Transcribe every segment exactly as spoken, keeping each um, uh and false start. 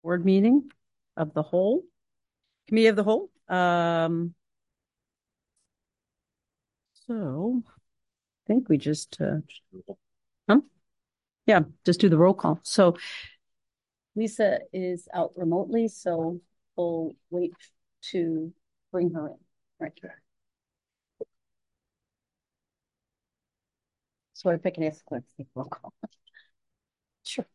board meeting of the whole, committee of the whole. Um, so I think we just, uh, huh? Yeah, just do the roll call. So Lisa is out remotely, so we'll wait to bring her in. Right. So if I can ask the clerk to take roll call. Sure.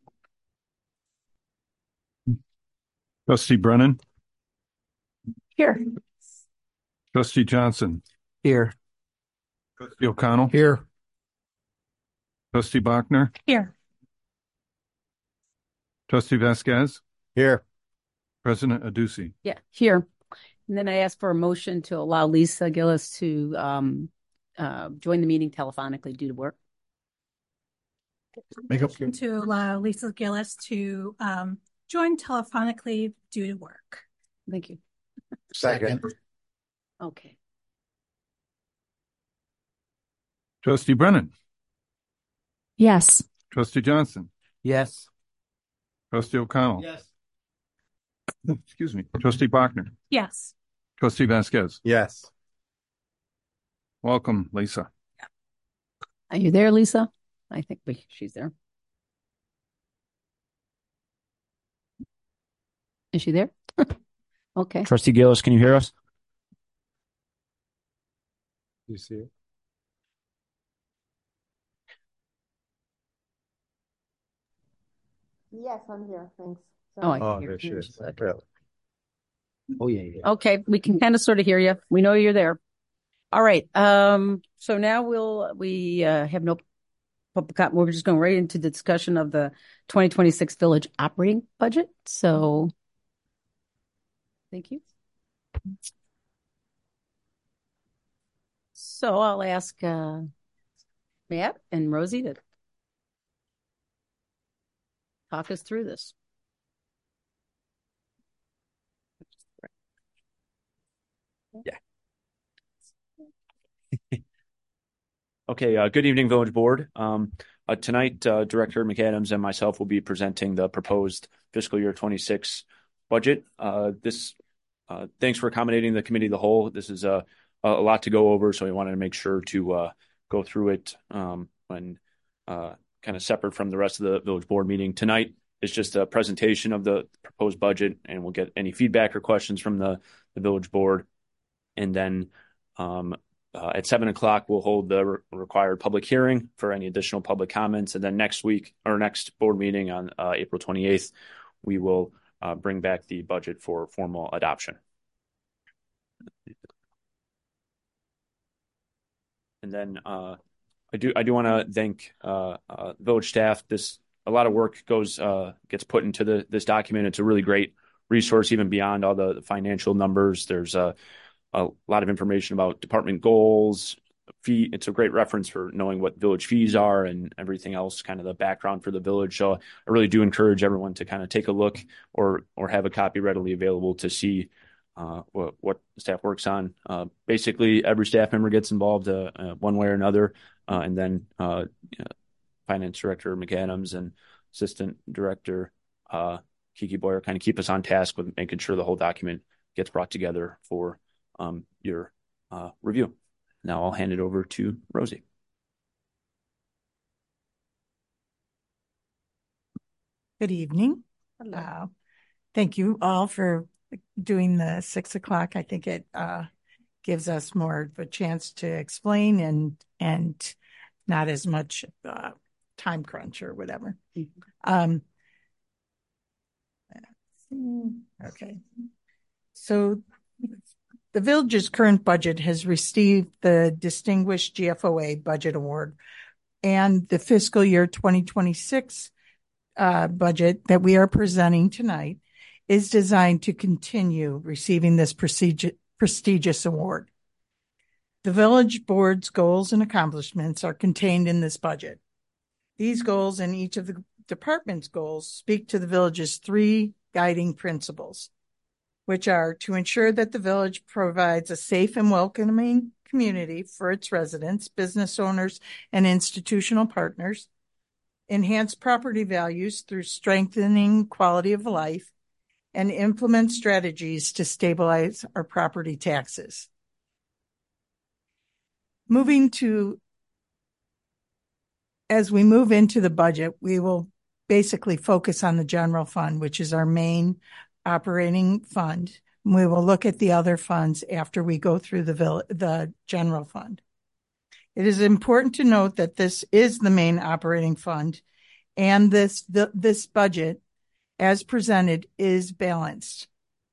Trustee Brennan. Here. Trustee Johnson. Here. Trustee O'Connell. Here. Trustee Bachner. Here. Trustee Vasquez. Here. President Adduci. Yeah, here. And then I ask for a motion to allow Lisa Gillis to um, uh, join the meeting telephonically due to work. Make up to allow Lisa Gillis to um, join telephonically due to work. Thank you. Second. Okay. Trustee Brennan. Yes. Trustee Johnson. Yes. Trustee O'Connell. Yes. Excuse me. Trustee Bachner. Yes. Trustee Vasquez. Yes. Welcome, Lisa. Are you there, Lisa? I think we, she's there. Is she there? Okay. Trustee Gillis, can you hear us? You see it? Yes, I'm here. Thanks. Oh, I Oh, can hear there she you. is. Okay. Really? Oh, yeah, yeah. Okay, we can kind of sort of hear you. We know you're there. All right. Um, so now we'll we uh, have no public comment. We're just going right into the discussion of the twenty twenty-six village operating budget. So thank you. So I'll ask uh, Matt and Rosie to talk us through this. Yeah. Okay, uh, good evening, Village Board. Um, uh, tonight, uh, Director McAdams and myself will be presenting the proposed fiscal year twenty-six budget. Uh, this, uh, thanks for accommodating the committee of the whole. This is a, a lot to go over, so we wanted to make sure to uh, go through it um, when uh, kind of separate from the rest of the Village Board meeting. Tonight is just a presentation of the proposed budget, and we'll get any feedback or questions from the, the Village Board. And then um, uh, at seven o'clock, we'll hold the re- required public hearing for any additional public comments. And then next week, or next board meeting on uh, April twenty-eighth, we will uh, bring back the budget for formal adoption. And then uh, I do I do want to thank uh, uh, village staff. This a lot of work goes uh, gets put into the this document. It's a really great resource, even beyond all the, the financial numbers. There's a a lot of information about department goals, fee. It's a great reference for knowing what village fees are and everything else, kind of the background for the village. So I really do encourage everyone to kind of take a look or or have a copy readily available to see uh, what, what staff works on. Uh, basically, every staff member gets involved uh, uh, one way or another. Uh, and then uh, uh, Finance Director McAdams and Assistant Director uh, Kiki Boyer kind of keep us on task with making sure the whole document gets brought together for Um, your uh, review. Now I'll hand it over to Rosie. Good evening. Hello. Uh, thank you all for doing the six o'clock. I think it uh, gives us more of a chance to explain and and not as much uh, time crunch or whatever. Um, okay. So the village's current budget has received the Distinguished G F O A Budget Award, and the fiscal year twenty twenty-six uh, budget that we are presenting tonight is designed to continue receiving this prestigious, prestigious award. The village board's goals and accomplishments are contained in this budget. These goals and each of the department's goals speak to the village's three guiding principles, which are to ensure that the village provides a safe and welcoming community for its residents, business owners, and institutional partners, enhance property values through strengthening quality of life, and implement strategies to stabilize our property taxes. Moving to, as we move into the budget, we will basically focus on the general fund, which is our main operating fund. We will look at the other funds after we go through the vill- the general fund. It is important to note that this is the main operating fund, and this the, this budget, as presented, is balanced.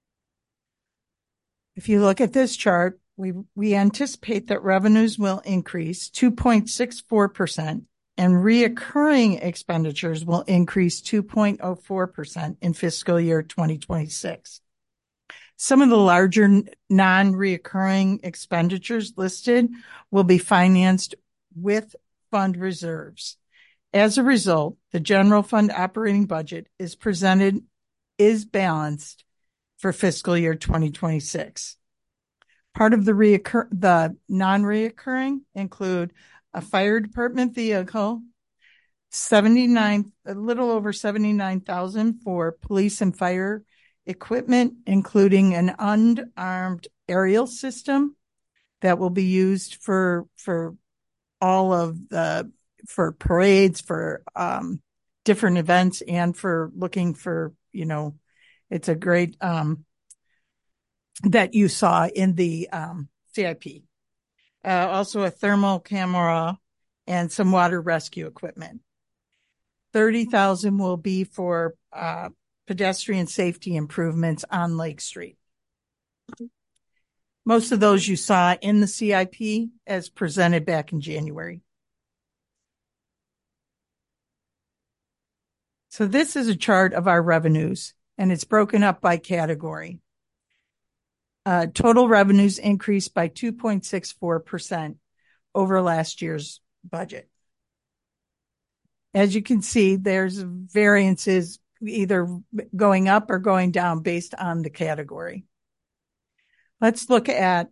If you look at this chart, we we anticipate that revenues will increase two point six four percent and reoccurring expenditures will increase two point zero four percent in fiscal year twenty twenty-six. Some of the larger non-reoccurring expenditures listed will be financed with fund reserves. As a result, the general fund operating budget is presented, is balanced for fiscal year twenty twenty-six. Part of the reoccur, the non-reoccurring include a fire department vehicle, seventy-nine, a little over seventy-nine thousand for police and fire equipment, including an unarmed aerial system that will be used for, for all of the, for parades, for, um, different events, and for looking for, you know, it's a great, um, that you saw in the, um, C I P. Uh, also a thermal camera and some water rescue equipment. thirty thousand will be for, uh, pedestrian safety improvements on Lake Street. Most of those you saw in the C I P as presented back in January. So this is a chart of our revenues, and it's broken up by category. Uh, total revenues increased by two point six four percent over last year's budget. As you can see, there's variances either going up or going down based on the category. Let's look at,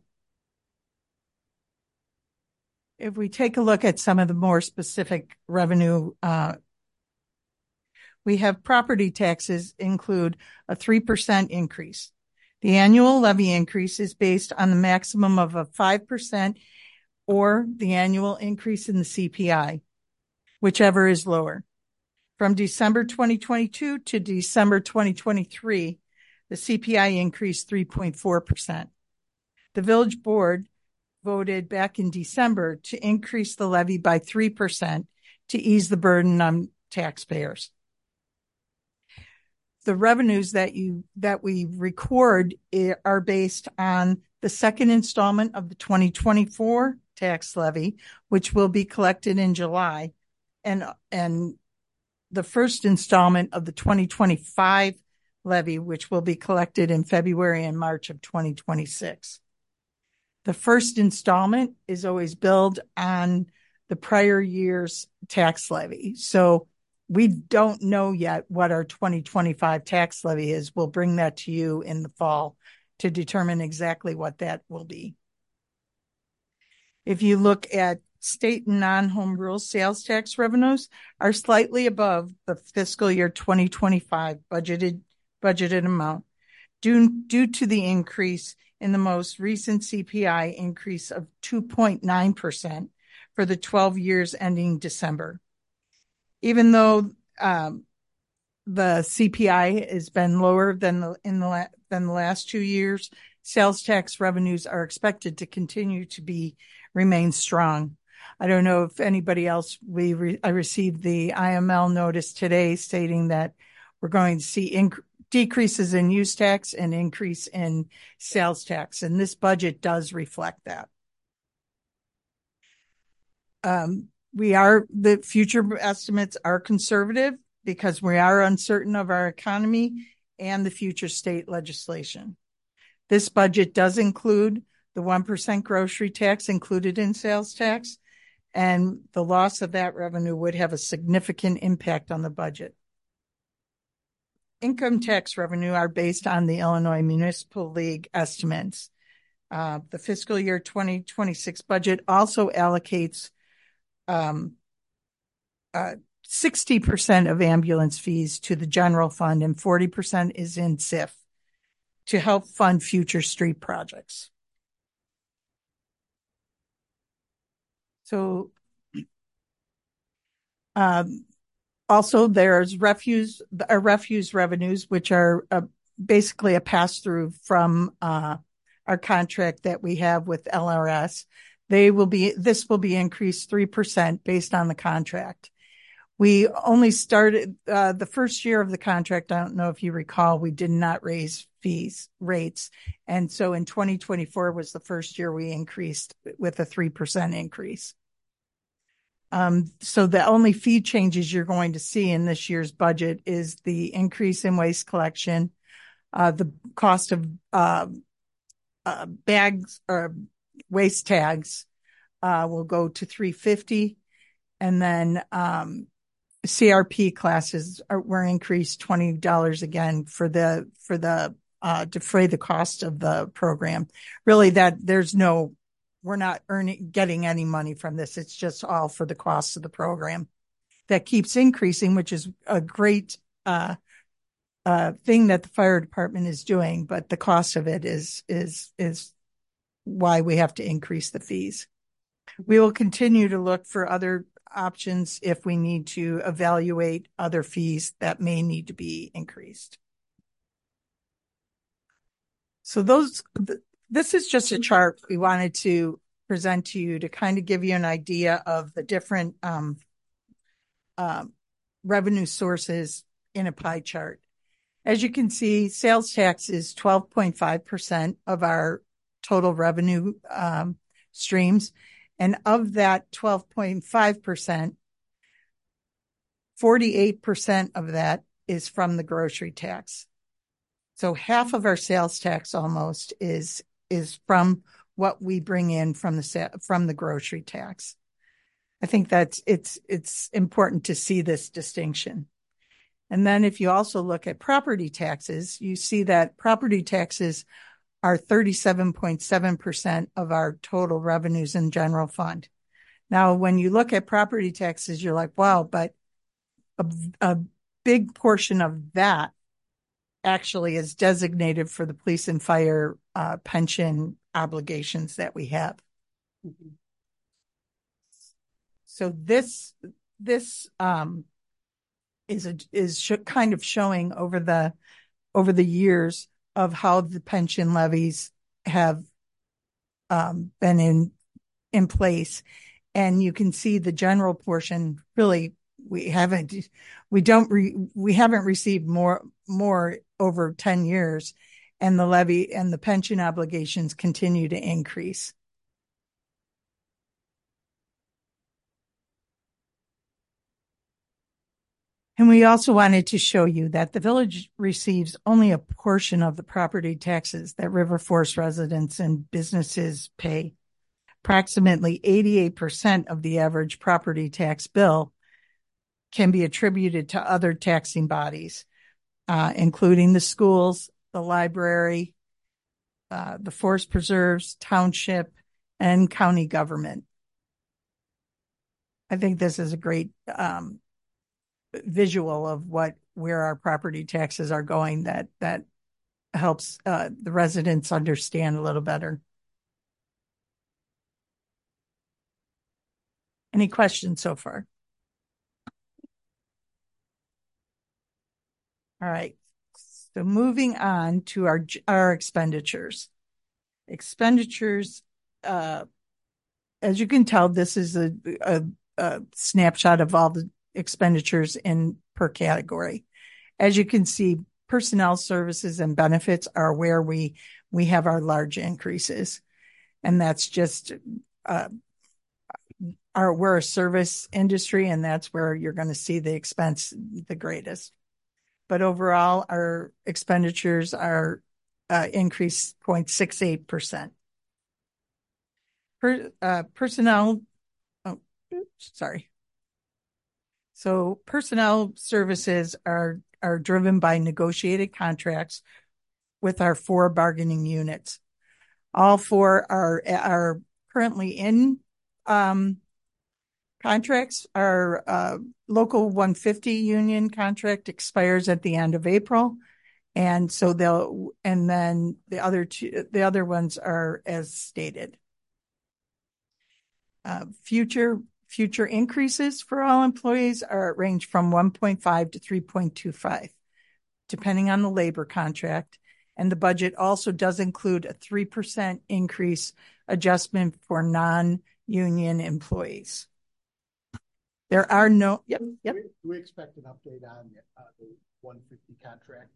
if we take a look at some of the more specific revenue, uh, we have property taxes include a three percent increase. The annual levy increase is based on the maximum of a five percent or the annual increase in the C P I, whichever is lower. From December twenty twenty-two to December twenty twenty-three, the C P I increased three point four percent. The village board voted back in December to increase the levy by three percent to ease the burden on taxpayers. The revenues that you that we record are based on the second installment of the twenty twenty-four tax levy, which will be collected in July, and and the first installment of the twenty twenty-five levy, which will be collected in February and March of twenty twenty-six. The first installment is always billed on the prior year's tax levy. So we don't know yet what our twenty twenty-five tax levy is. We'll bring that to you in the fall to determine exactly what that will be. If you look at state and non-home rule sales tax revenues are slightly above the fiscal year twenty twenty-five budgeted budgeted amount due, due to the increase in the most recent C P I increase of two point nine percent for the twelve years ending December. Even though um, the C P I has been lower than the, in the la- than the last two years, sales tax revenues are expected to continue to be remain strong. I don't know if anybody else, we re, I received the I M L notice today stating that we're going to see inc- decreases in use tax and increase in sales tax, and this budget does reflect that. Um, we are, the future estimates are conservative because we are uncertain of our economy and the future state legislation. This budget does include the one percent grocery tax included in sales tax, and the loss of that revenue would have a significant impact on the budget. Income tax revenue are based on the Illinois Municipal League estimates. Uh, the fiscal year twenty twenty-six budget also allocates um, uh, sixty percent of ambulance fees to the general fund and forty percent is in S I F to help fund future street projects. So, um, also there's refuse, uh, refuse revenues, which are uh, basically a pass through from, uh, our contract that we have with L R S. They will be, this will be increased three percent based on the contract. We only started, uh, the first year of the contract. I don't know if you recall, we did not raise fees rates. And so in twenty twenty-four was the first year we increased with a three percent increase. Um, so the only fee changes you're going to see in this year's budget is the increase in waste collection, uh, the cost of, uh, uh, bags or waste tags, uh, will go to three hundred fifty dollars. And then, um, C R P classes are, were increased twenty dollars again for the, for the, uh, defray the cost of the program. Really that there's no, we're not earning, getting any money from this. It's just all for the cost of the program that keeps increasing, which is a great, uh, uh, thing that the fire department is doing, but the cost of it is, is, is why we have to increase the fees. We will continue to look for other options if we need to evaluate other fees that may need to be increased. So those, th- this is just a chart we wanted to present to you to kind of give you an idea of the different um, um, revenue sources in a pie chart. As you can see, sales tax is twelve point five percent of our total revenue um, streams. And of that twelve point five percent, forty-eight percent of that is from the grocery tax. So half of our sales tax almost is, is from what we bring in from the, from the grocery tax. I think that's, it's, it's important to see this distinction. And then if you also look at property taxes, you see that property taxes are thirty-seven point seven percent of our total revenues in general fund. Now, when you look at property taxes, you're like, wow, but a, a big portion of that actually is designated for the police and fire uh, pension obligations that we have. Mm-hmm. So this, this um, is a, is sh- kind of showing over the, over the years of how the pension levies have um, been in, in place. And you can see the general portion, really, we haven't, we don't, re, we haven't received more, more over ten years, and the levy and the pension obligations continue to increase. And we also wanted to show you that the village receives only a portion of the property taxes that River Forest residents and businesses pay. Approximately eighty-eight percent of the average property tax bill can be attributed to other taxing bodies, uh, including the schools, the library, uh, the forest preserves, township, and county government. I think this is a great um, visual of what where our property taxes are going that that helps uh, the residents understand a little better. Any questions so far? All right. So moving on to our our expenditures. Expenditures, uh, as you can tell, this is a, a, a snapshot of all the expenditures in per category. As you can see, personnel services and benefits are where we we have our large increases, and that's just uh, our we're a service industry, and that's where you're going to see the expense the greatest. But overall, our expenditures are uh, increased zero point six eight percent. Per, uh, personnel, oh, sorry. So personnel services are, are driven by negotiated contracts with our four bargaining units. All four are, are currently in um, contracts. Our uh, local one fifty union contract expires at the end of April. And so they'll, and then the other two, the other ones are as stated. Uh, future, future increases for all employees are range from one point five to three point two five, depending on the labor contract. And the budget also does include a three percent increase adjustment for non-union employees. There are no, yep, yep. Do we expect an update on uh, the one fifty contract?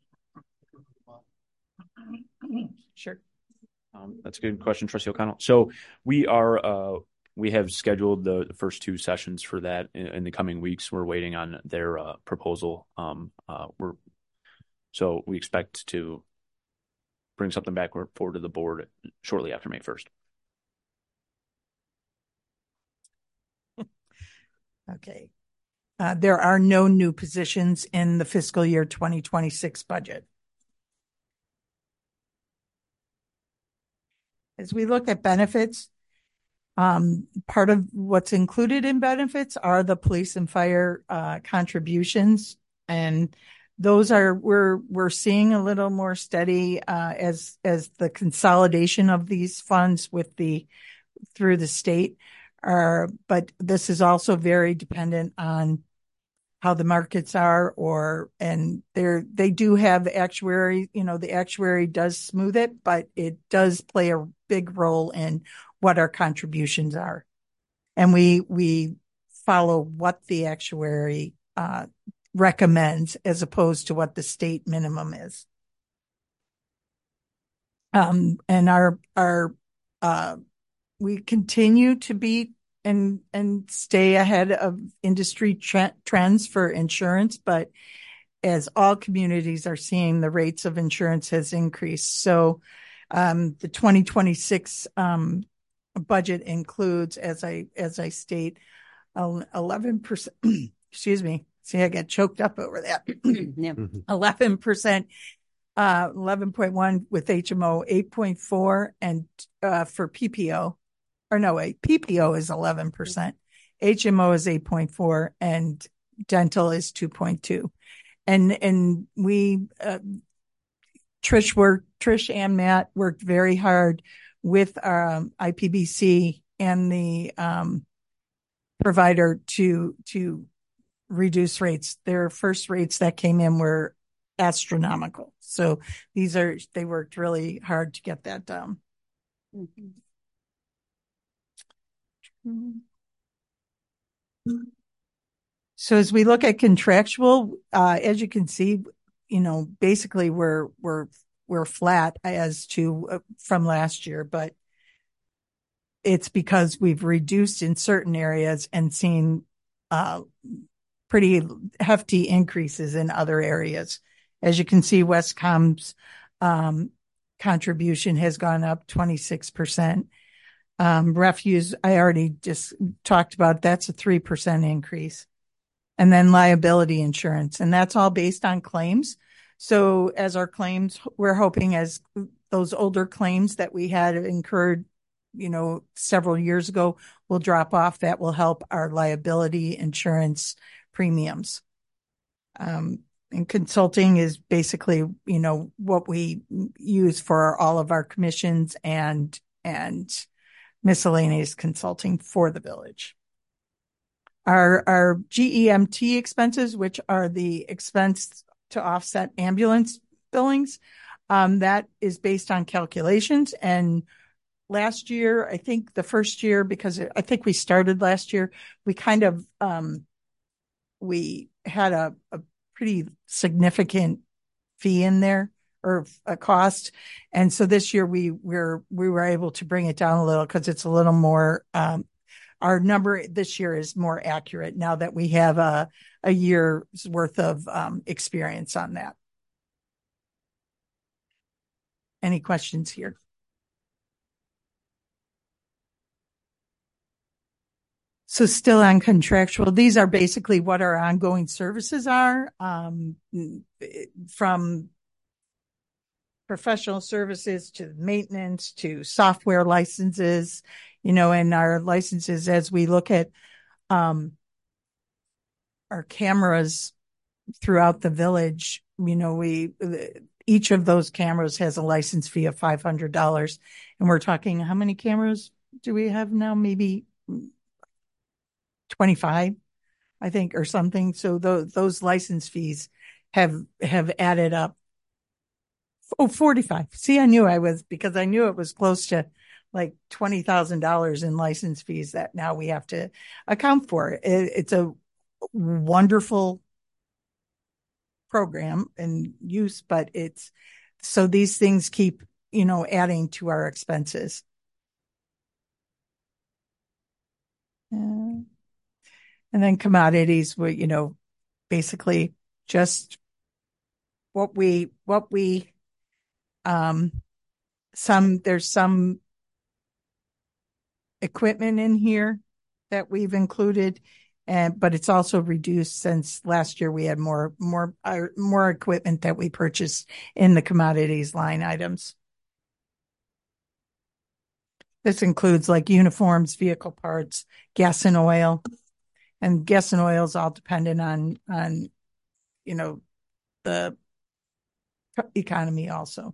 Sure. Um, that's a good question, Trustee O'Connell. So we are, uh, we have scheduled the, the first two sessions for that in, in the coming weeks. We're waiting on their uh, proposal. Um, uh, we're so we expect to bring something back forward to the board shortly after May first. Okay. Uh, there are no new positions in the fiscal year twenty twenty-six budget. As we look at benefits, um, part of what's included in benefits are the police and fire uh, contributions, and those are we're we're seeing a little more steady uh, as as the consolidation of these funds with the through the state. Are, but this is also very dependent on how the markets are, or and they're they do have actuary, you know, the actuary does smooth it, but it does play a big role in what our contributions are, and we we follow what the actuary uh, recommends as opposed to what the state minimum is. Um, and our our uh. We continue to be and and stay ahead of industry tre- trends for insurance, but as all communities are seeing, the rates of insurance has increased. So um, the twenty twenty-six um, budget includes, as I as I state, eleven percent. Excuse me. See, I got choked up over that. Yeah. eleven percent. Uh, eleven point one with H M O, eight point four, and uh, for P P O. Or no, wait, P P O is eleven percent, H M O is eight point four, and dental is two point two. And, and we, uh, Trish worked, Trish and Matt worked very hard with our um, I P B C and the, um, provider to, to reduce rates. Their first rates that came in were astronomical. So these are, they worked really hard to get that down. Mm-hmm. So as we look at contractual, uh, as you can see, you know, basically we're, we're, we're flat as to uh, from last year, but it's because we've reduced in certain areas and seen, uh, pretty hefty increases in other areas. As you can see, Westcom's, um, contribution has gone up twenty-six percent. Um, refuse, I already just talked about, that's a three percent increase. And then liability insurance, and that's all based on claims. So as our claims, we're hoping as those older claims that we had incurred, you know, several years ago will drop off. That will help our liability insurance premiums. Um, and consulting is basically, you know, what we use for all of our commissions and, and miscellaneous consulting for the village. Our, our G E M T expenses, which are the expense to offset ambulance billings, um, that is based on calculations. And last year, I think the first year, because I think we started last year, we kind of, um, we had a, a pretty significant fee in there, or a cost. And so this year we we're, we were able to bring it down a little because it's a little more, um, our number this year is more accurate now that we have a, a year's worth of, um, experience on that. Any questions here? So still on contractual, these are basically what our ongoing services are, um, from professional services to maintenance to software licenses, you know, and our licenses as we look at um, our cameras throughout the village, you know, we, each of those cameras has a license fee of five hundred dollars. And we're talking, how many cameras do we have now? Maybe twenty-five, I think, or something. So those, those license fees have, have added up. Oh, forty-five. See, I knew I was, because I knew it was close to like twenty thousand dollars in license fees that now we have to account for. It, it's a wonderful program and use, but it's, so these things keep, you know, adding to our expenses. Uh, and then commodities were, you know, basically just what we, what we, um, some, there's some equipment in here that we've included, and, but it's also reduced since last year we had more, more, uh, more equipment that we purchased in the commodities line items. This includes like uniforms, vehicle parts, gas and oil, and gas and oil is all dependent on, on, you know, the economy also.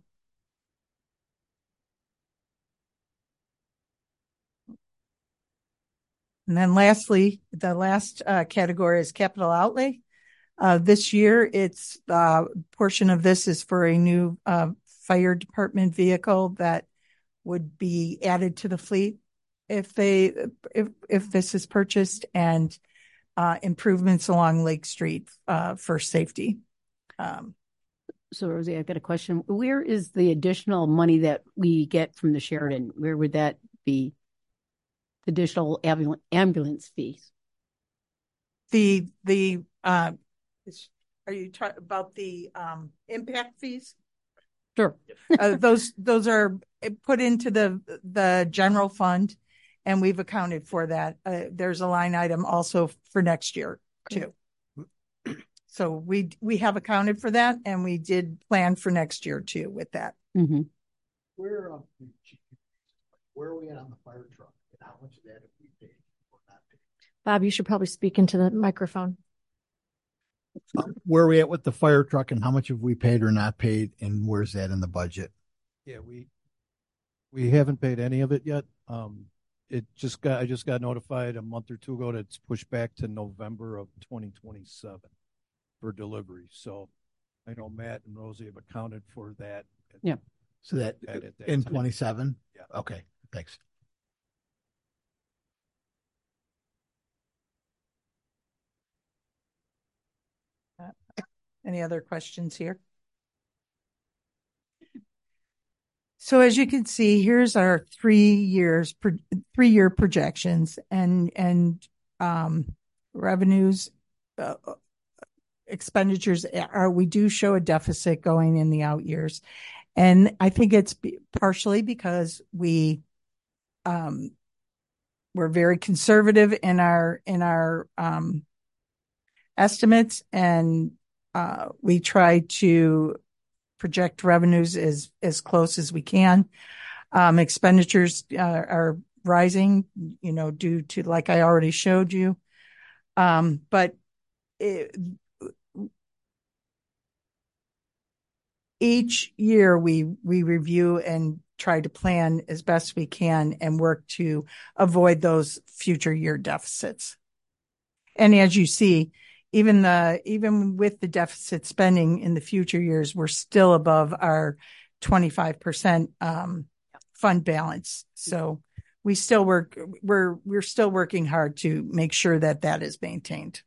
And then lastly, the last uh, category is capital outlay. Uh, this year, it's a uh, portion of this is for a new uh, fire department vehicle that would be added to the fleet if they if if this is purchased, and uh, improvements along Lake Street uh, for safety. Um, so, Rosie, I've got a question. Where is the additional money that we get from the Sheridan? Where would that be? Additional ambulance, ambulance fees. The the uh, are you talking about the um, impact fees? Sure. uh, those those are put into the the general fund, and we've accounted for that. Uh, there's a line item also for next year too. So we we have accounted for that, and we did plan for next year too with that. Mm-hmm. Where um, where are we at on the fire truck? How much of that have we paid or not paid? Bob, you should probably speak into the microphone. Uh, where are we at with the fire truck, and how much have we paid or not paid, and where's that in the budget? Yeah, we we haven't paid any of it yet. Um, it just got I just got notified a month or two ago that it's pushed back to November of twenty twenty-seven for delivery. So I know Matt and Rosie have accounted for that. Yeah. So that, at, at that in time. twenty-seven? Yeah. Okay. Thanks. Any other questions here? So as you can see, here's our three years, three year projections, and and um, revenues, uh, expenditures are. We do show a deficit going in the out years, and I think it's partially because we um, we're very conservative in our in our um, estimates, and Uh, we try to project revenues as, as close as we can. Um, expenditures uh, are rising, you know, due to, like I already showed you. Um, but it, each year we, we review and try to plan as best we can and work to avoid those future year deficits. And as you see, Even the even with the deficit spending in the future years, we're still above our twenty-five percent um, fund balance. So we still work. We're we're still working hard to make sure that that is maintained.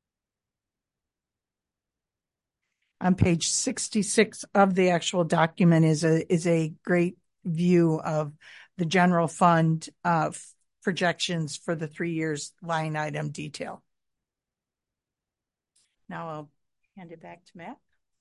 On page sixty-six of the actual document is a is a great view of the general fund uh, projections for the three years line item detail. Now I'll hand it back to Matt.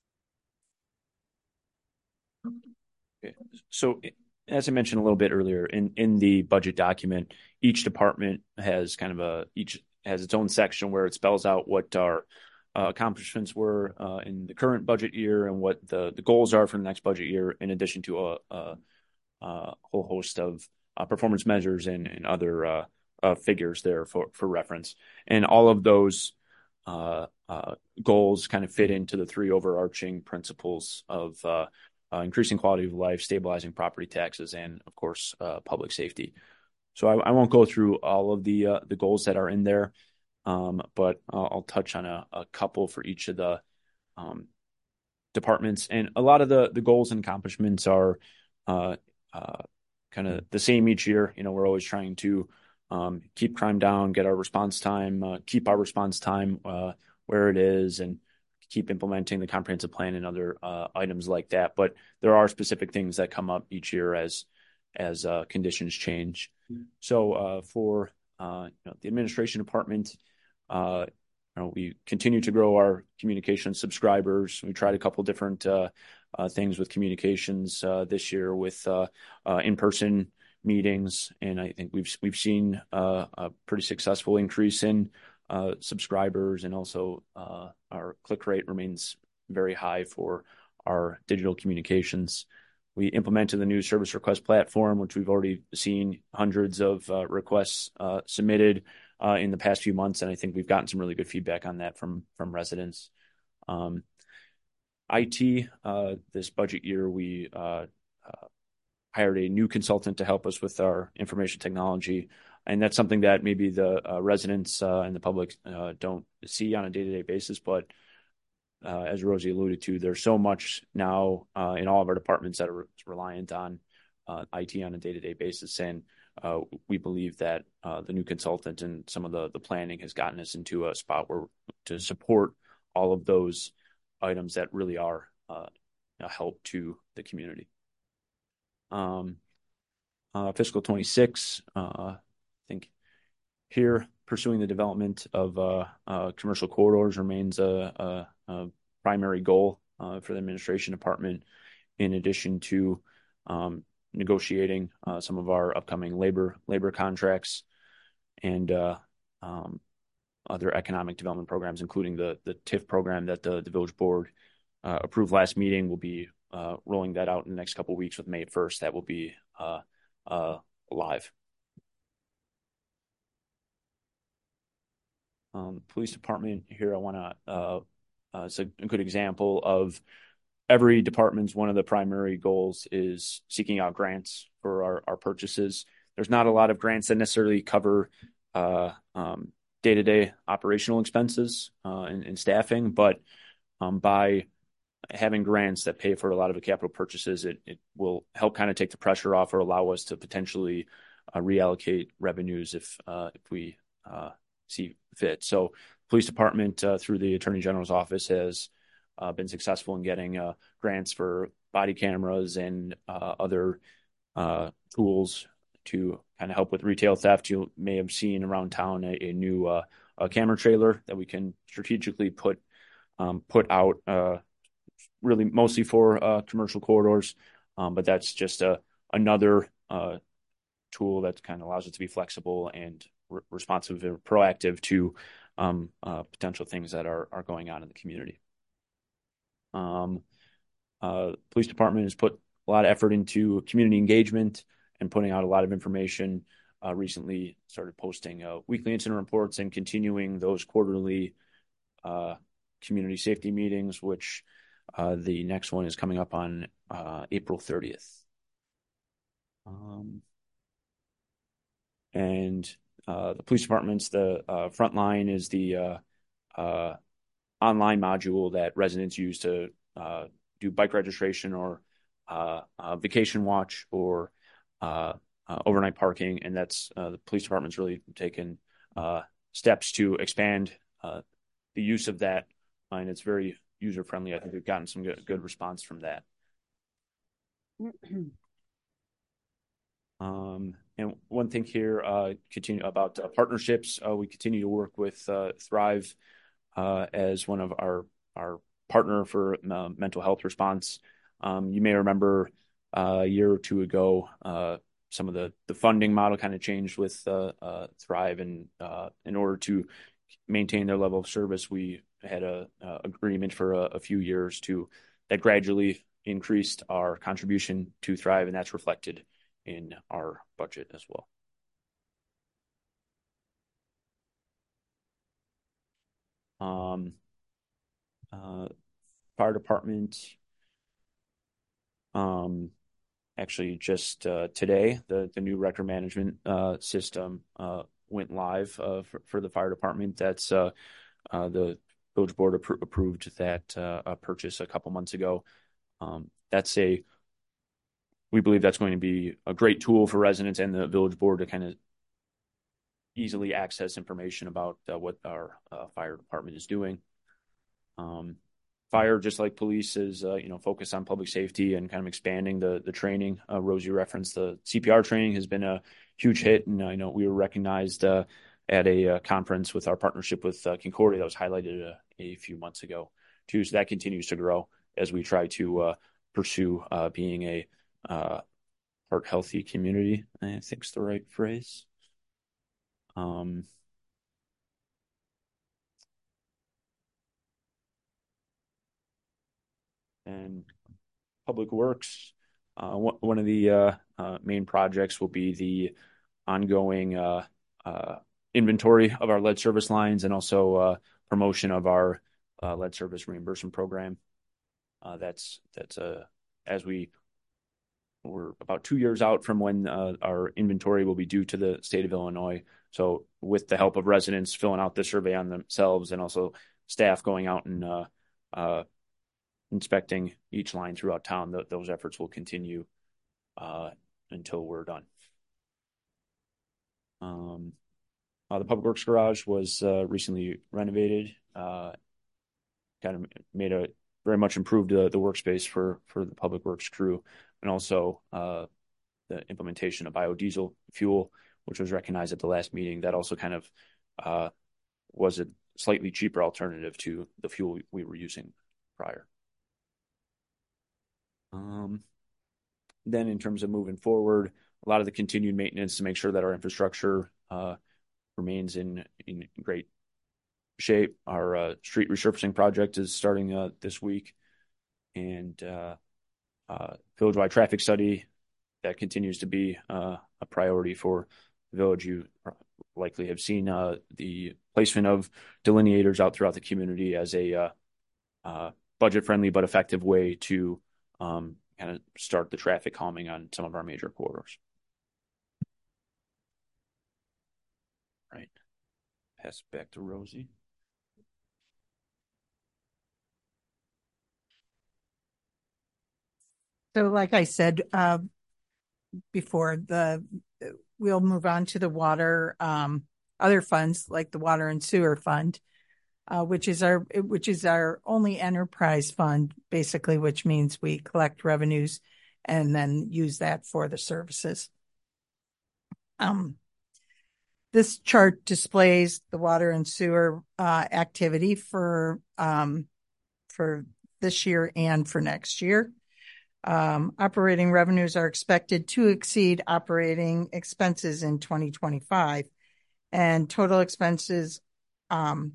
Okay. So as I mentioned a little bit earlier, in, in the budget document, each department has kind of a, each has its own section where it spells out what our uh, accomplishments were uh, in the current budget year and what the, the goals are for the next budget year, in addition to a, a, a whole host of uh, performance measures and, and other uh, uh, figures there for, for reference. And all of those uh, uh, goals kind of fit into the three overarching principles of uh, uh, increasing quality of life, stabilizing property taxes, and of course, uh, public safety. So I, I won't go through all of the uh, the goals that are in there, um, but I'll, I'll touch on a, a couple for each of the um, departments. And a lot of the the goals and accomplishments are uh, uh, kind of the same each year. You know, we're always trying to um, keep crime down, get our response time, uh, keep our response time uh, where it is, and keep implementing the comprehensive plan and other uh, items like that. But there are specific things that come up each year as as uh, conditions change. Mm-hmm. So uh, for uh, you know, the administration department, uh, you know, we continue to grow our communication subscribers. We tried a couple different uh, uh, things with communications uh, this year with uh, uh, in-person meetings, and I think we've we've seen uh, a pretty successful increase in uh, subscribers, and also uh, our click rate remains very high for our digital communications. We implemented the new service request platform, which we've already seen hundreds of uh, requests uh, submitted uh, in the past few months, and I think we've gotten some really good feedback on that from from residents. Um, I T, uh, this budget year, we uh, uh, hired a new consultant to help us with our information technology, and that's something that maybe the uh, residents uh, and the public uh, don't see on a day-to-day basis, but Uh, as Rosie alluded to, there's so much now uh, in all of our departments that are re- reliant on uh, I T on a day-to-day basis, and uh, we believe that uh, the new consultant and some of the the planning has gotten us into a spot where to support all of those items that really are uh, a help to the community. Um, uh, fiscal twenty-six, uh, I think here pursuing the development of uh, uh, commercial corridors remains a, a, a primary goal uh, for the administration department, in addition to um, negotiating uh, some of our upcoming labor labor contracts and uh, um, other economic development programs, including the the T I F program that the, the village board uh, approved last meeting. We'll be uh, rolling that out in the next couple of weeks with May first. That will be uh, uh, live. Um, police department here, I want to, uh, uh, it's a, a good example of every department's one of the primary goals is seeking out grants for our, our purchases. There's not a lot of grants that necessarily cover uh, um, day-to-day operational expenses uh, and, and staffing, but um, by having grants that pay for a lot of the capital purchases, it, it will help kind of take the pressure off or allow us to potentially uh, reallocate revenues if uh, if we uh, see fit. So police department uh, through the Attorney General's office has uh, been successful in getting uh, grants for body cameras and uh, other uh, tools to kind of help with retail theft. You may have seen around town a, a new uh, a camera trailer that we can strategically put um, put out uh, really mostly for uh, commercial corridors. Um, but that's just a, another uh, tool that kind of allows it to be flexible and re- responsive and proactive to um, uh, potential things that are, are going on in the community. Um, uh, police department has put a lot of effort into community engagement and putting out a lot of information. Uh, recently started posting uh, weekly incident reports and continuing those quarterly uh, community safety meetings, which uh, the next one is coming up on uh, April thirtieth. Um, and uh, the police department's the uh, front line is the uh, uh, online module that residents use to uh, do bike registration or uh, uh, vacation watch or uh, uh, overnight parking. And that's uh, the police department's really taken uh, steps to expand uh, the use of that. And it's very user friendly. I think we've gotten some good, good response from that. Um, and one thing here, uh, continue about uh, partnerships. Uh, we continue to work with uh, Thrive uh, as one of our our partner for uh, mental health response. Um, you may remember uh, a year or two ago, uh, some of the the funding model kind of changed with uh, uh, Thrive, and uh, in order to maintain their level of service, we had a, a agreement for a, a few years to that gradually increased our contribution to Thrive, and that's reflected in our budget as well. Um, uh, fire department. Um, actually, just uh, today, the the new record management uh, system uh, went live uh, for, for the fire department. That's uh, uh, the village board appro- approved that uh, purchase a couple months ago. Um, that's a we believe that's going to be a great tool for residents and the village board to kind of easily access information about uh, what our uh, fire department is doing. Um, fire, just like police, is uh, you know focused on public safety and kind of expanding the the training. Uh, Rosie referenced the C P R training has been a huge hit, and I know we were recognized uh, at a uh, conference with our partnership with uh, Concordia that was highlighted a, a few months ago too. So that continues to grow as we try to uh, pursue uh, being a uh, heart healthy community. I think is the right phrase. Um, and Public Works, uh, one of the uh, uh, main projects will be the ongoing uh, uh, inventory of our lead service lines and also uh, promotion of our uh, lead service reimbursement program. Uh, that's that's uh, as we we're about two years out from when uh, our inventory will be due to the state of Illinois. So with the help of residents filling out the survey on themselves and also staff going out and uh, uh, inspecting each line throughout town, th- those efforts will continue uh, until we're done. Um, uh, the Public Works Garage was uh, recently renovated, uh, kind of made a very much improved uh, the workspace for for the Public Works crew, and also uh, the implementation of biodiesel fuel, which was recognized at the last meeting. That also kind of uh, was a slightly cheaper alternative to the fuel we were using prior. Um, then in terms of moving forward, a lot of the continued maintenance to make sure that our infrastructure uh, remains in, in great shape. Our uh, street resurfacing project is starting uh, this week, and uh, uh, village-wide traffic study that continues to be uh, a priority for the village. You likely have seen uh, the placement of delineators out throughout the community as a uh, uh, budget-friendly but effective way to um, kind of start the traffic calming on some of our major corridors. Right. Pass it back to Rosie. So like I said uh, before, the we'll move on to the water, um, other funds like the water and sewer fund, uh, which is our which is our only enterprise fund, basically, which means we collect revenues and then use that for the services. Um, this chart displays the water and sewer uh, activity for um, for this year and for next year. Um, operating revenues are expected to exceed operating expenses in twenty twenty-five, and total expenses um,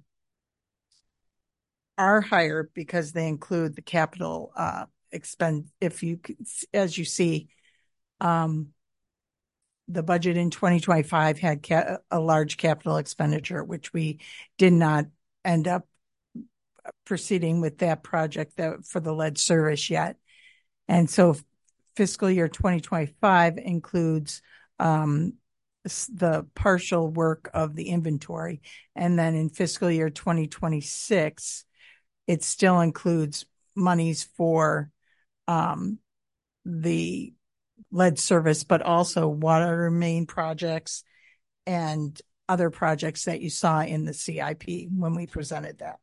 are higher because they include the capital uh, expend. If you, as you see, um, the budget in twenty twenty-five had ca- a large capital expenditure, which we did not end up proceeding with that project that for the lead service yet. And so fiscal year twenty twenty-five includes um, the partial work of the inventory. And then in fiscal year twenty twenty-six, it still includes monies for um, the lead service, but also water main projects and other projects that you saw in the C I P when we presented that.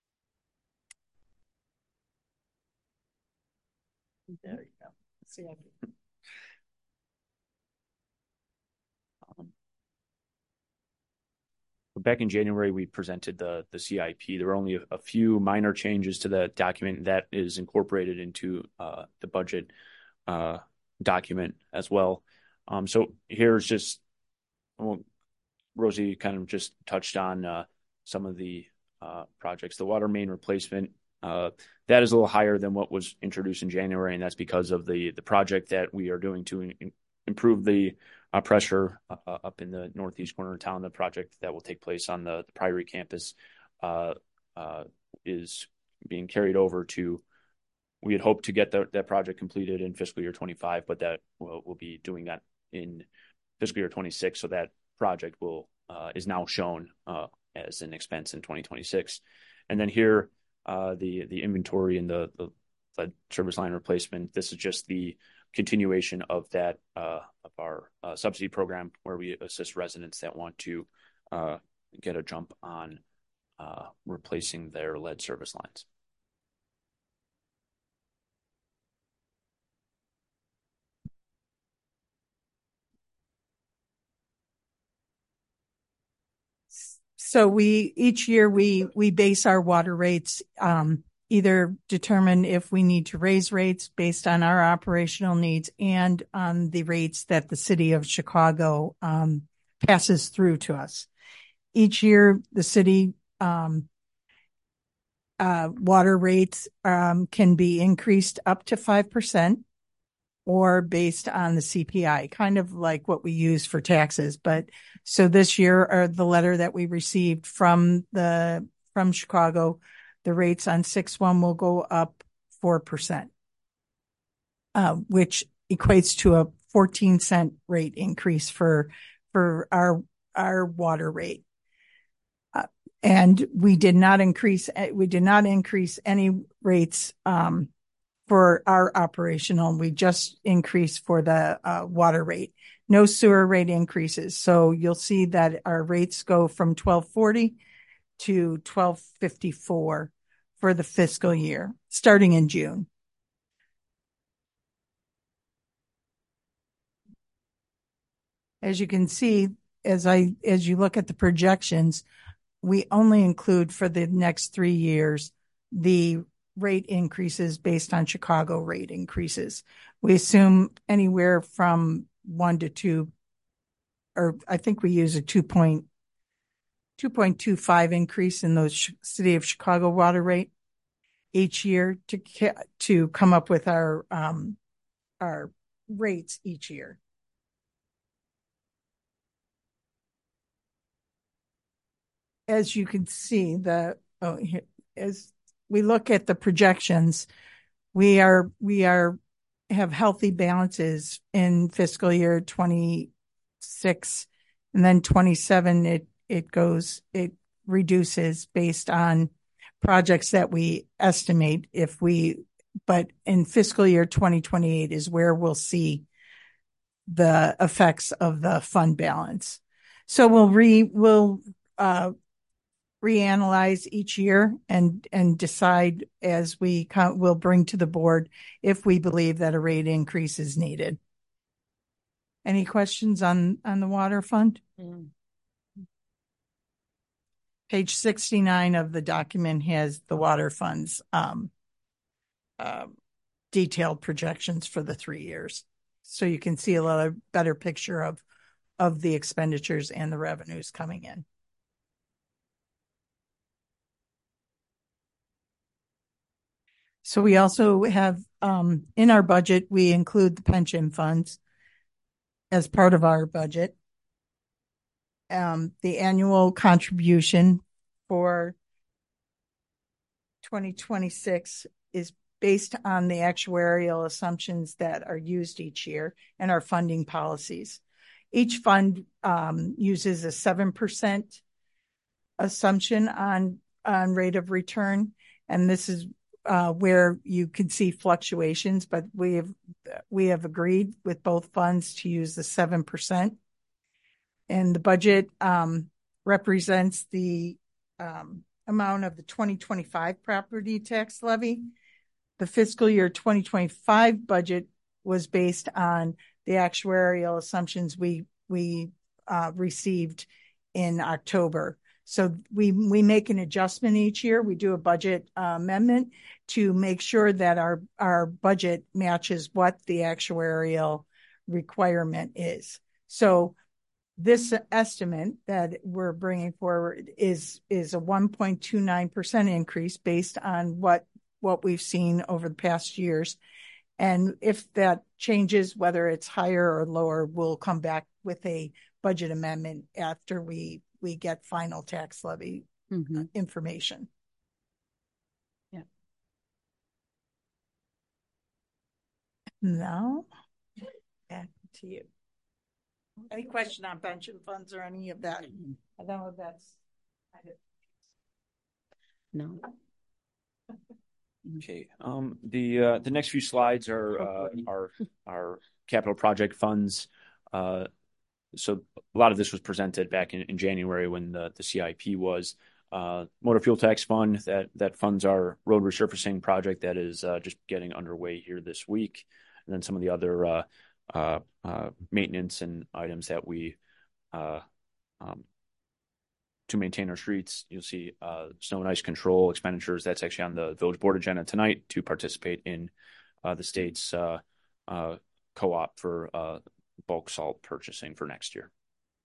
There you go. C I P. Um, back in January, we presented the the C I P. There were only a, a few minor changes to the document that is incorporated into uh, the budget uh, document as well. Um, so here's just, well, Rosie kind of just touched on uh, some of the uh, projects. The water main replacement, uh, that is a little higher than what was introduced in January, and that's because of the the project that we are doing to in, improve the uh, pressure uh, up in the northeast corner of town, the project that will take place on the, the Priory campus. Uh, uh, is being carried over to, we had hoped to get the, that project completed in fiscal year twenty-five, but that we'll, we'll be doing that in fiscal year twenty-six. So that project will, uh, is now shown, uh, as an expense in twenty twenty-six. And then here, uh, the, the inventory and the, the lead service line replacement, this is just the continuation of that, uh, of our uh, subsidy program where we assist residents that want to, uh, get a jump on, uh, replacing their lead service lines. So we, each year we, we base our water rates, um, either determine if we need to raise rates based on our operational needs and on the rates that the city of Chicago, um, passes through to us. Each year, the city, um, uh, water rates, um, can be increased up to five percent. Or based on the C P I, kind of like what we use for taxes. But so this year, or the letter that we received from the, from Chicago, the rates on six one will go up four percent, uh, which equates to a fourteen cent rate increase for, for our, our water rate. Uh, and we did not increase, we did not increase any rates, um, for our operational. We just increased for the uh, water rate, no sewer rate increases. So you'll see that our rates go from twelve forty to twelve fifty-four for the fiscal year, starting in June. As you can see, as I, as you look at the projections, we only include for the next three years, the rate increases based on Chicago rate increases. We assume anywhere from one to two, or I think we use a two point two five increase in those city of Chicago water rate each year to to come up with our um our rates each year. As you can see, the oh here is we look at the projections, we are, we are, have healthy balances in fiscal year twenty-six, and then twenty-seven, it, it goes, it reduces based on projects that we estimate if we, but in fiscal year twenty twenty-eight is where we'll see the effects of the fund balance. So we'll re, we'll, uh, reanalyze each year and, and decide as we come, we'll bring to the board if we believe that a rate increase is needed. Any questions on, on the water fund? Mm. Page sixty-nine of the document has the water fund's, um, uh, detailed projections for the three years. So you can see a lot of better picture of, of the expenditures and the revenues coming in. So we also have, um, in our budget, we include the pension funds as part of our budget. Um, the annual contribution for twenty twenty-six is based on the actuarial assumptions that are used each year and our funding policies. Each fund, um, uses a seven percent assumption on, on rate of return. And this is Uh, where you can see fluctuations, but we have, we have agreed with both funds to use the seven percent. And the budget, um, represents the, um, amount of the twenty twenty-five property tax levy. The fiscal year twenty twenty-five budget was based on the actuarial assumptions we, we, uh, received in October. So we, we make an adjustment each year. We do a budget uh, amendment to make sure that our, our budget matches what the actuarial requirement is. So this estimate that we're bringing forward is, is a one point two nine percent increase based on what, what we've seen over the past years. And if that changes, whether it's higher or lower, we'll come back with a budget amendment after we we get final tax levy mm-hmm. information. Now, back to you. Any question on pension funds or any of that? I don't know if that's. No. Okay. Um, the uh, the next few slides are uh, are are capital project funds. Uh, so a lot of this was presented back in, in January when the, the C I P was. Uh, motor fuel tax fund that that funds our road resurfacing project that is uh, just getting underway here this week, and then some of the other uh, uh, uh, maintenance and items that we uh, um, to maintain our streets. You'll see uh, snow and ice control expenditures. That's actually on the village board agenda tonight to participate in uh, the state's uh, uh, co-op for uh, bulk salt purchasing for next year.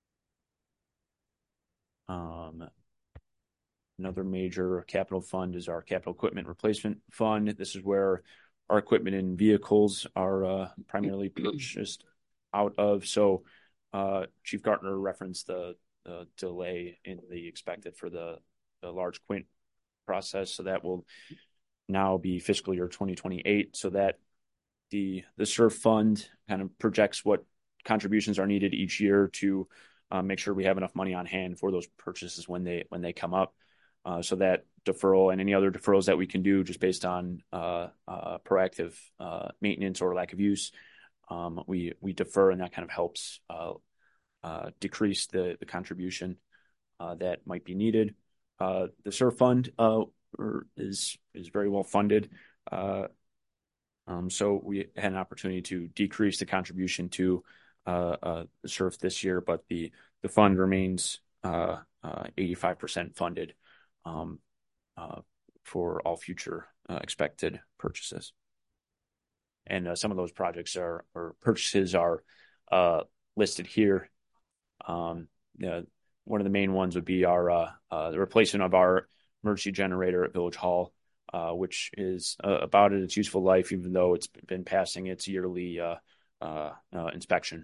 Um, another major capital fund is our capital equipment replacement fund. This is where our equipment and vehicles are uh, primarily purchased out of. So uh, Chief Gartner referenced the Uh, delay in the expected for the, the large quint process. So that will now be fiscal year twenty twenty-eight. So that the the S E R F fund kind of projects what contributions are needed each year to uh, make sure we have enough money on hand for those purchases when they when they come up. Uh, so that deferral and any other deferrals that we can do just based on uh, uh, proactive uh, maintenance or lack of use, um, we we defer, and that kind of helps uh, Uh, decrease the, the contribution uh, that might be needed. Uh, the S E R F fund uh, is is very well funded. Uh, um, so we had an opportunity to decrease the contribution to uh, uh, the S E R F this year, but the, the fund remains uh, uh, eighty-five percent funded um, uh, for all future uh, expected purchases. And uh, some of those projects are or purchases are uh, listed here. Um, uh, one of the main ones would be our uh, uh, the replacement of our emergency generator at Village Hall, uh, which is uh, about at its useful life, even though it's been passing its yearly uh, uh, uh, inspection.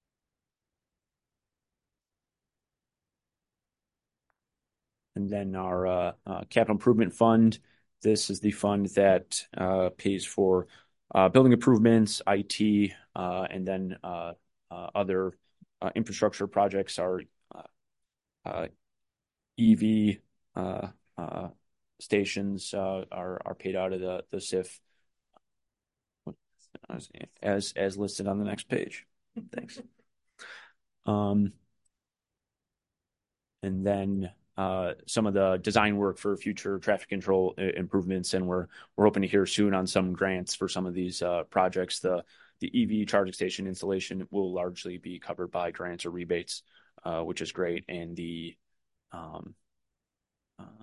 And then our uh, uh, capital improvement fund. This is the fund that uh, pays for uh, building improvements, I T, uh, and then uh, uh, other Uh, infrastructure projects. Our uh, uh, E V uh, uh, stations uh, are are paid out of the the S I F as as, as listed on the next page. Thanks. Um, and then uh, some of the design work for future traffic control improvements, and we're we're hoping to hear soon on some grants for some of these uh, projects. The The E V charging station installation will largely be covered by grants or rebates, uh, which is great. And the um, uh,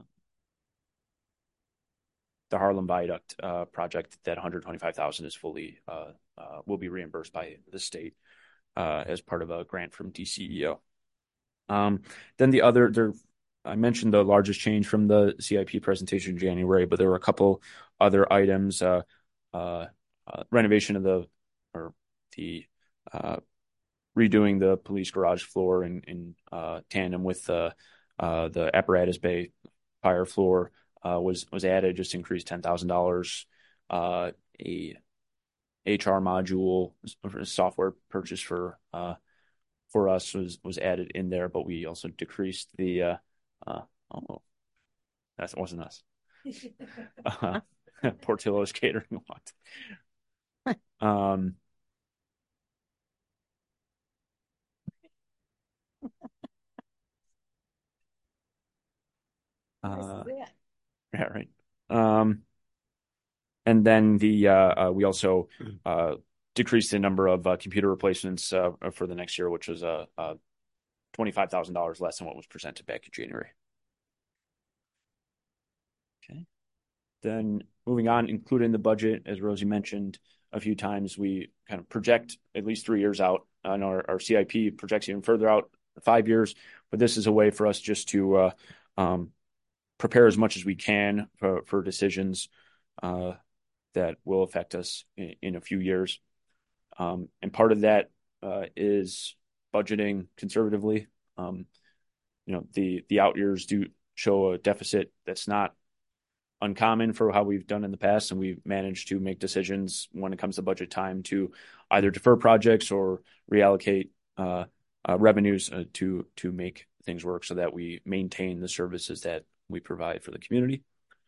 the Harlem Viaduct uh, project, that one hundred twenty-five thousand dollars is fully uh, uh, will be reimbursed by the state uh, as part of a grant from D C E O. Um, then the other, there, I mentioned the largest change from the C I P presentation in January, but there were a couple other items. Uh, uh, uh, renovation of the or the uh, redoing the police garage floor in, in uh, tandem with the uh, the apparatus bay fire floor uh, was was added, just increased ten thousand dollars. Uh, a H R module software purchase for uh, for us was was added in there, but we also decreased the uh, uh, oh, that wasn't us. uh, Portillo's catering lot. Um, Uh, yeah, right. Um, and then the uh, uh, we also uh, decreased the number of uh, computer replacements uh, for the next year, which was uh, uh, twenty-five thousand dollars less than what was presented back in January. Okay. Then moving on, included in the budget, as Rosie mentioned a few times, we kind of project at least three years out, and our, our C I P projects even further out, five years. But this is a way for us just to uh, um, prepare as much as we can for, for decisions uh, that will affect us in, in a few years. Um, and part of that uh, is budgeting conservatively. Um, you know, the, the out years do show a deficit that's not uncommon for how we've done in the past, and we've managed to make decisions when it comes to budget time to either defer projects or reallocate uh, uh, revenues uh, to to make things work so that we maintain the services that we provide for the community.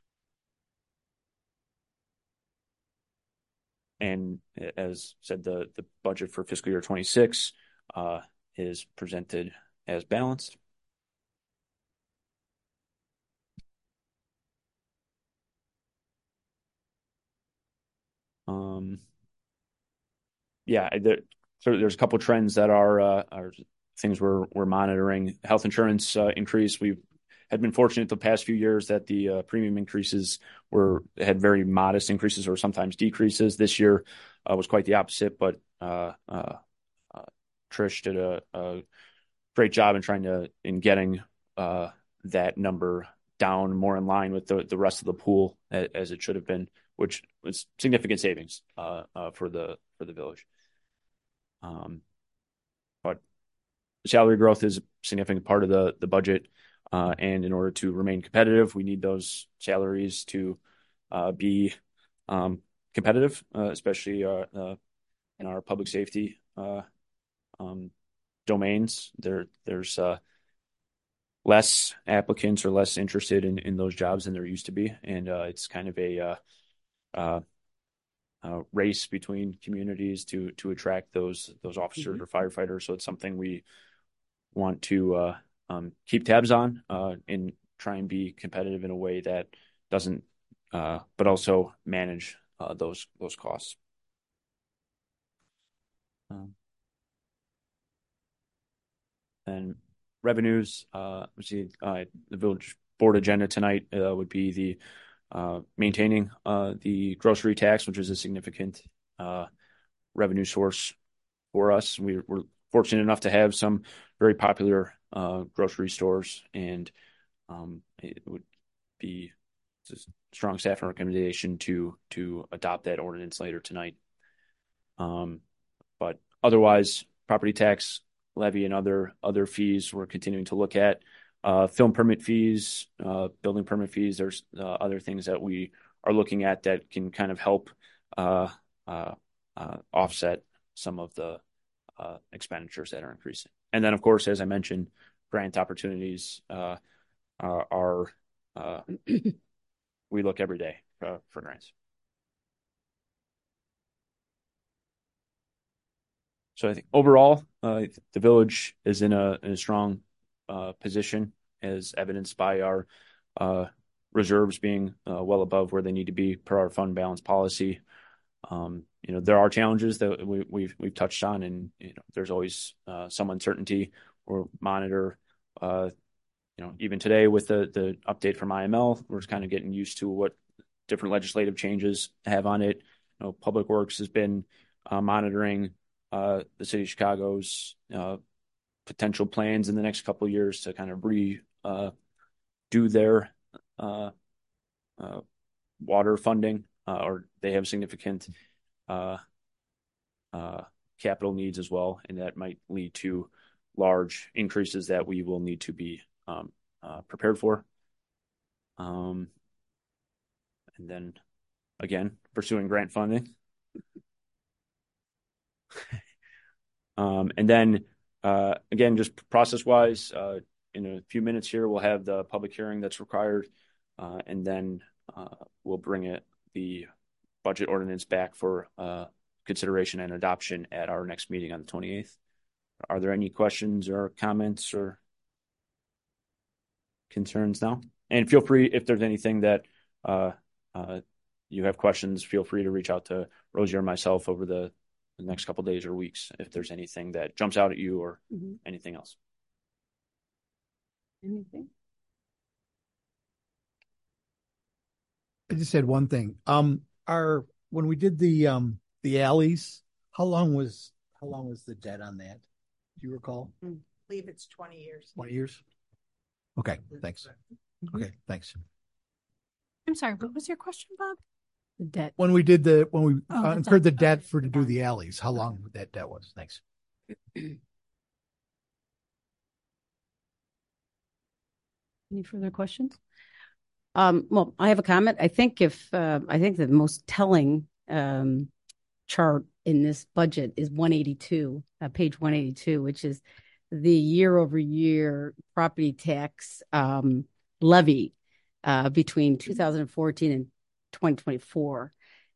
And as said, the, the budget for fiscal year twenty-six uh, is presented as balanced. Um, yeah, there, so there's a couple trends that are, uh, are things we're we're monitoring. Health insurance uh, increase. We've had been fortunate the past few years that the uh, premium increases were had very modest increases or sometimes decreases. This year uh, was quite the opposite, but uh, uh, uh, Trish did a, a great job in trying to in getting uh, that number down more in line with the, the rest of the pool as, as it should have been, which was significant savings uh, uh, for the for the village. Um, but salary growth is a significant part of the the budget. Uh, and in order to remain competitive, we need those salaries to uh, be um, competitive, uh, especially uh, uh, in our public safety uh, um, domains. There, there's uh, less applicants or less interested in, in those jobs than there used to be, and uh, it's kind of a uh, uh, uh, race between communities to to attract those those officers mm-hmm. or firefighters. So it's something we want to uh, um, keep tabs on uh, and try and be competitive in a way that doesn't, uh, but also manage uh, those those costs. Um, and revenues, uh, we see uh, the village board agenda tonight uh, would be the uh, maintaining uh, the grocery tax, which is a significant uh, revenue source for us. We, we're fortunate enough to have some very popular uh, grocery stores, and um, it would be a strong staff recommendation to to adopt that ordinance later tonight. Um, but otherwise, property tax levy and other other fees we're continuing to look at. Uh, film permit fees, uh, building permit fees. There's uh, other things that we are looking at that can kind of help uh, uh, uh, offset some of the uh, expenditures that are increasing. And then, of course, as I mentioned, grant opportunities uh, are, are uh, we look every day uh, for grants. So I think overall, uh, the village is in a, in a strong uh, position, as evidenced by our uh, reserves being uh, well above where they need to be per our fund balance policy. Um, you know, there are challenges that we, we've we've touched on, and you know, there's always uh, some uncertainty or monitor. Uh, you know, even today with the the update from I M L, we're kind of getting used to what different legislative changes have on it. You know, Public Works has been uh, monitoring uh, the city of Chicago's uh, potential plans in the next couple of years to kind of re uh, do their uh, uh, water funding, uh, or they have significant uh, uh, capital needs as well, and that might lead to large increases that we will need to be um, uh, prepared for. Um, and then again, pursuing grant funding. um, and then uh, again, just process wise, uh, in a few minutes here, we'll have the public hearing that's required, uh, and then uh, we'll bring it the budget ordinance back for uh, consideration and adoption at our next meeting on the twenty-eighth. Are there any questions or comments or concerns now? And feel free, if there's anything that uh, uh, you have questions, feel free to reach out to Rosie or myself over the, the next couple of days or weeks if there's anything that jumps out at you or mm-hmm. anything else. Anything? I just said one thing. Um, our when we did the um the alleys, how long was how long was the debt on that? Do you recall? I believe it's twenty years. Twenty years. Okay, thanks. Okay, thanks. I'm sorry, what was your question, Bob? The debt. When we did the when we oh, uh, incurred the debt for to do the alleys, how long that debt was? Thanks. Any further questions? Um, well, I have a comment. I think if, uh, I think the most telling, um, chart in this budget is one eighty-two, uh, page one eighty-two, which is the year over year property tax, um, levy, uh, between two thousand fourteen and twenty twenty-four.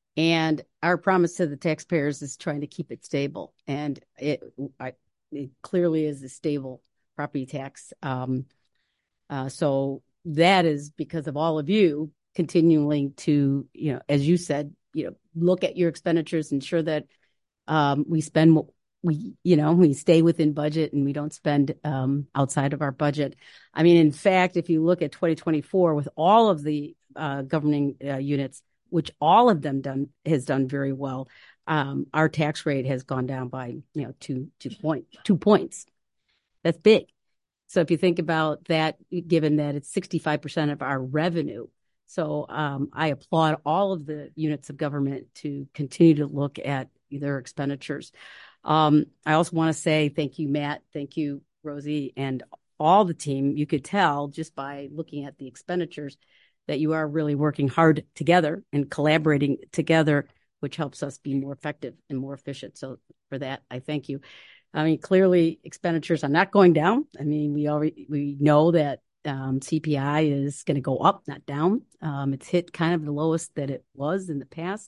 And our promise to the taxpayers is trying to keep it stable. And it, I, it clearly is a stable property tax. Um, uh, so that is because of all of you continuing to, you know, as you said, you know, look at your expenditures, ensure that um, we spend what we, you know, we stay within budget and we don't spend um, outside of our budget. I mean, in fact, if you look at twenty twenty-four with all of the uh, governing uh, units, which all of them done has done very well, um, our tax rate has gone down by, you know, two two point two points. That's big. So if you think about that, given that it's sixty-five percent of our revenue. So um, I applaud all of the units of government to continue to look at their expenditures. Um, I also want to say thank you, Matt. Thank you, Rosie, and all the team. You could tell just by looking at the expenditures that you are really working hard together and collaborating together, which helps us be more effective and more efficient. So for that, I thank you. I mean, clearly expenditures are not going down. I mean, we already, we know that um, C P I is going to go up, not down. Um, it's hit kind of the lowest that it was in the past.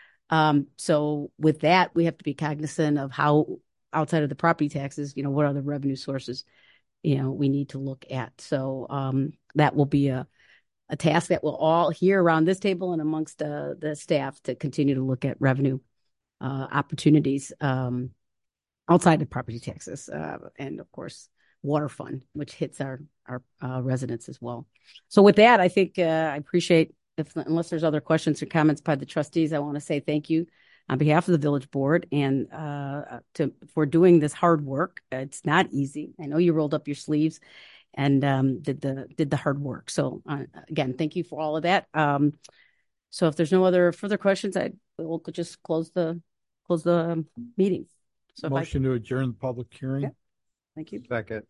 Um, so with that, we have to be cognizant of how outside of the property taxes, you know, what other revenue sources, you know, we need to look at. So um, that will be a, a task that we'll all here around this table and amongst uh, the staff to continue to look at revenue uh, opportunities um, outside of property taxes, uh, and of course, water fund, which hits our our uh, residents as well. So with that, I think uh, I appreciate, if unless there's other questions or comments by the trustees, I want to say thank you on behalf of the village board and uh, to for doing this hard work. It's not easy. I know you rolled up your sleeves and um, did the did the hard work. So uh, again, thank you for all of that. Um, so if there's no other further questions, I will just close the close the meeting. So Motion I, to adjourn the public hearing. Yeah. Thank you. Second.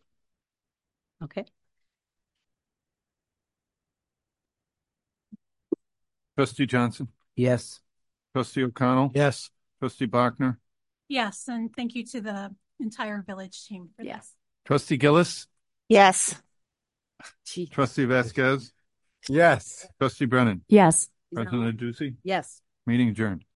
Okay. Trustee Johnson, Yes. trustee O'Connell, Yes. trustee Bachner, Yes, and thank you to the entire village team for Yes. this. trustee Gillis, Yes. Gee. trustee Vasquez, Yes. trustee Brennan, Yes. President Ducey, Yes. meeting adjourned.